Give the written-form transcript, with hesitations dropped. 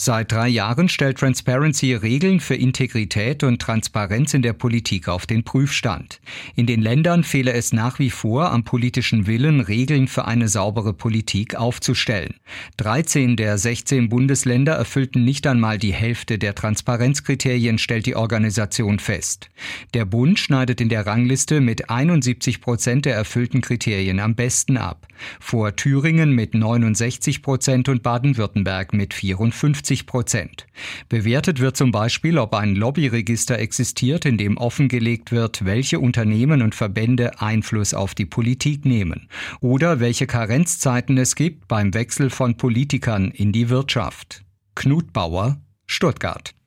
Seit 3 Jahren stellt Transparency Regeln für Integrität und Transparenz in der Politik auf den Prüfstand. In den Ländern fehle es nach wie vor am politischen Willen, Regeln für eine saubere Politik aufzustellen. 13 der 16 Bundesländer erfüllten nicht einmal die Hälfte der Transparenzkriterien, stellt die Organisation fest. Der Bund schneidet in der Rangliste mit 71% der erfüllten Kriterien am besten ab. Vor Thüringen mit 69% und Baden-Württemberg mit 54%. Bewertet wird zum Beispiel, ob ein Lobbyregister existiert, in dem offengelegt wird, welche Unternehmen und Verbände Einfluss auf die Politik nehmen. Oder welche Karenzzeiten es gibt beim Wechsel von Politikern in die Wirtschaft. Knut Bauer, Stuttgart.